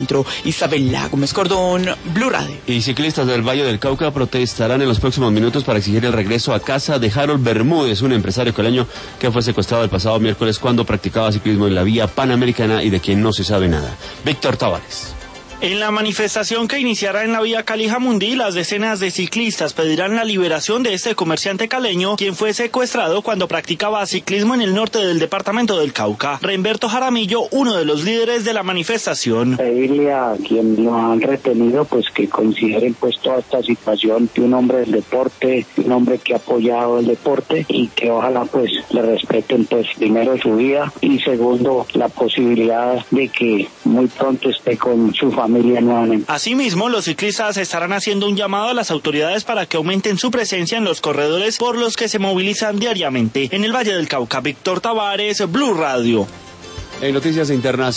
Isabela Gómez Cordón, Blue Radio. Y ciclistas del Valle del Cauca protestarán en los próximos minutos para exigir el regreso a casa de Harold Bermúdez, un empresario caleño que fue secuestrado el pasado miércoles cuando practicaba ciclismo en la vía panamericana y de quien no se sabe nada. Víctor Tavares. En la manifestación que iniciará en la vía Cali-Jamundí, las decenas de ciclistas pedirán la liberación de este comerciante caleño, quien fue secuestrado cuando practicaba ciclismo en el norte del departamento del Cauca. Reimberto Jaramillo, uno de los líderes de la manifestación. Pedirle a quien lo han retenido, pues que consideren pues toda esta situación de un hombre del deporte, un hombre que ha apoyado el deporte y que ojalá pues le respeten pues primero su vida y segundo la posibilidad de que muy pronto esté con su familia nuevamente. Asimismo, los ciclistas estarán haciendo un llamado a las autoridades para que aumenten su presencia en los corredores por los que se movilizan diariamente. En el Valle del Cauca, Víctor Tavares, Blue Radio. En noticias internacionales.